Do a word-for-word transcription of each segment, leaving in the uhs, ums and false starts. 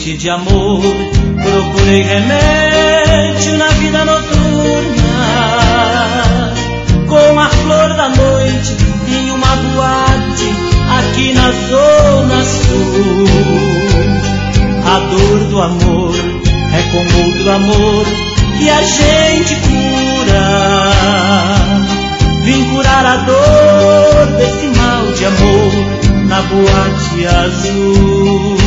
noite de amor, procurei remédio na vida noturna. Com a flor da noite em uma boate aqui na zona sul. A dor do amor é com outro amor que a gente cura. Vim curar a dor desse mal de amor na boate azul.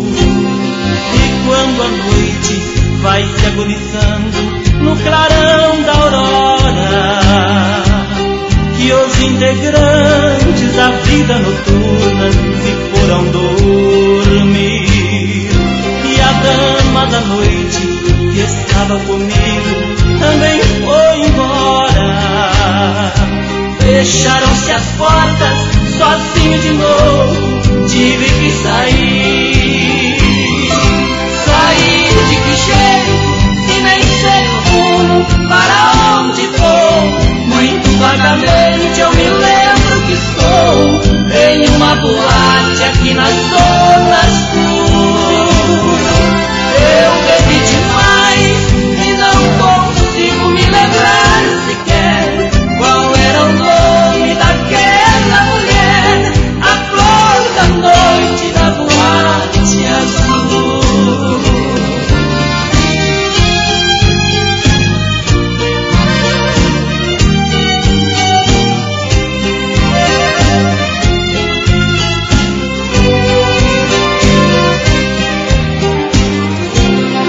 E quando a noite vai se agonizando no clarão da aurora, que os integrantes da vida noturna se foram dormir, e a dama da noite que estava comigo também foi embora. Fecharam-se as portas, sozinho de novo tive que sair. Sair de que jeito, se nem sei o rumo para onde vou. Muito vagamente eu me lembro que estou em uma boate aqui na zona sul. Eu bebi demais e não consigo me lembrar sequer qual era o nome daquela mulher, a flor da noite da boate azul.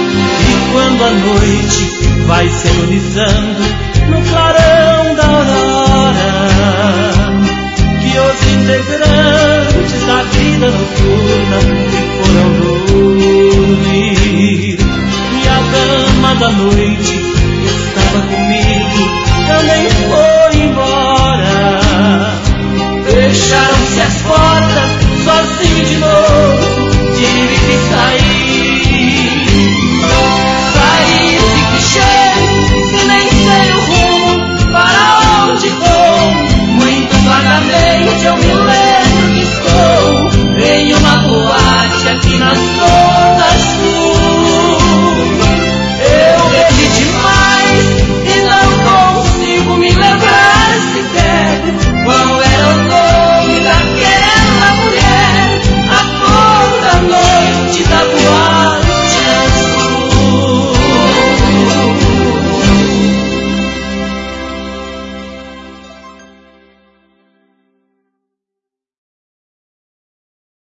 E quando a noite vai se agonizando no clarão da aurora,